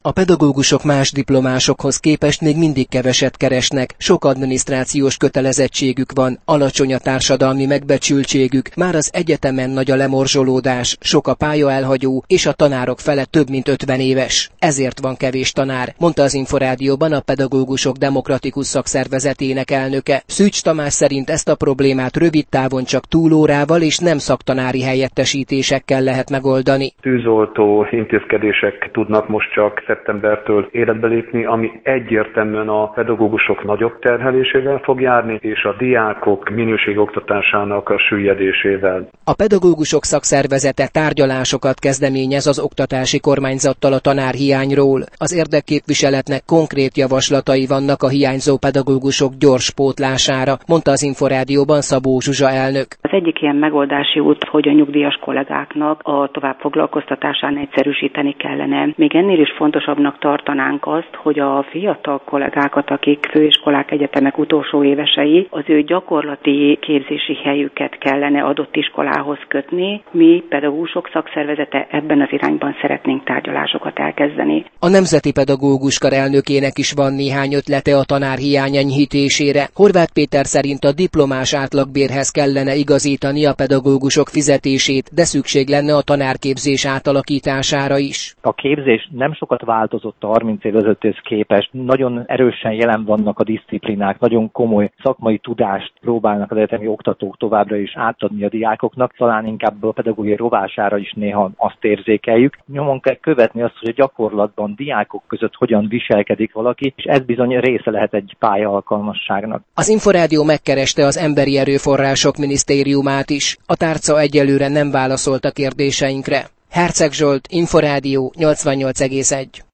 A pedagógusok más diplomásokhoz képest még mindig keveset keresnek, sok adminisztrációs kötelezettségük van, alacsony a társadalmi megbecsültségük, már az egyetemen nagy a lemorzsolódás, sok a pályaelhagyó, és a tanárok fele több mint 50 éves. Ezért van kevés tanár, mondta az Inforádióban a Pedagógusok Demokratikus Szakszervezetének elnöke. Szűcs Tamás szerint ezt a problémát rövid távon csak túlórával és nem szaktanári helyettesítésekkel lehet megoldani. Tűzoltó intézkedések tudnak most csak szeptembertől életbe lépni, ami egyértelműen a pedagógusok nagyobb terhelésével fog járni, és a diákok minőségoktatásának a süllyedésével. A pedagógusok szakszervezete tárgyalásokat kezdeményez az oktatási kormányzattal a tanárhiányról. Az érdekképviseletnek konkrét javaslatai vannak a hiányzó pedagógusok gyors pótlására, mondta az Inforádióban Szabó Zsuzsa elnök. Az egyik ilyen megoldási út, hogy a nyugdíjas kollégáknak a továbbfoglalkoztatásán egyszerűsíteni kellene. Még ennél is fontosabbnak tartanánk azt, hogy a fiatal kollégákat, akik főiskolák, egyetemek utolsó évesei, az ő gyakorlati képzési helyüket kellene adott iskolához kötni. Mi pedagógusok szakszervezete ebben az irányban szeretnénk tárgyalásokat elkezdeni. A Nemzeti Pedagóguskar elnökének is van néhány ötlete a tanárhiány enyhítésére. Horváth Péter szerint a diplomás átlagbérhez kellene igazítani a pedagógusok fizetését, de szükség lenne a tanárképzés átalakítására is. A képzés nem sokat változott a 30 év ezelőtthöz képest. Nagyon erősen jelen vannak a disziplinák, nagyon komoly szakmai tudást próbálnak az egyetemi oktatók továbbra is átadni a diákoknak, talán inkább a pedagógiai rovására is néha azt érzékeljük. Nyomon kell követni azt, hogy a gyakorlatban diákok között hogyan viselkedik valaki, és ez bizony része lehet egy pályaalkalmasságnak. Az Inforádió megkereste az Emberi Erőforrások Minisztériumát is. A tárca egyelőre nem válaszolt a kérdéseinkre. Herceg Zsolt, Inforádió 88,1.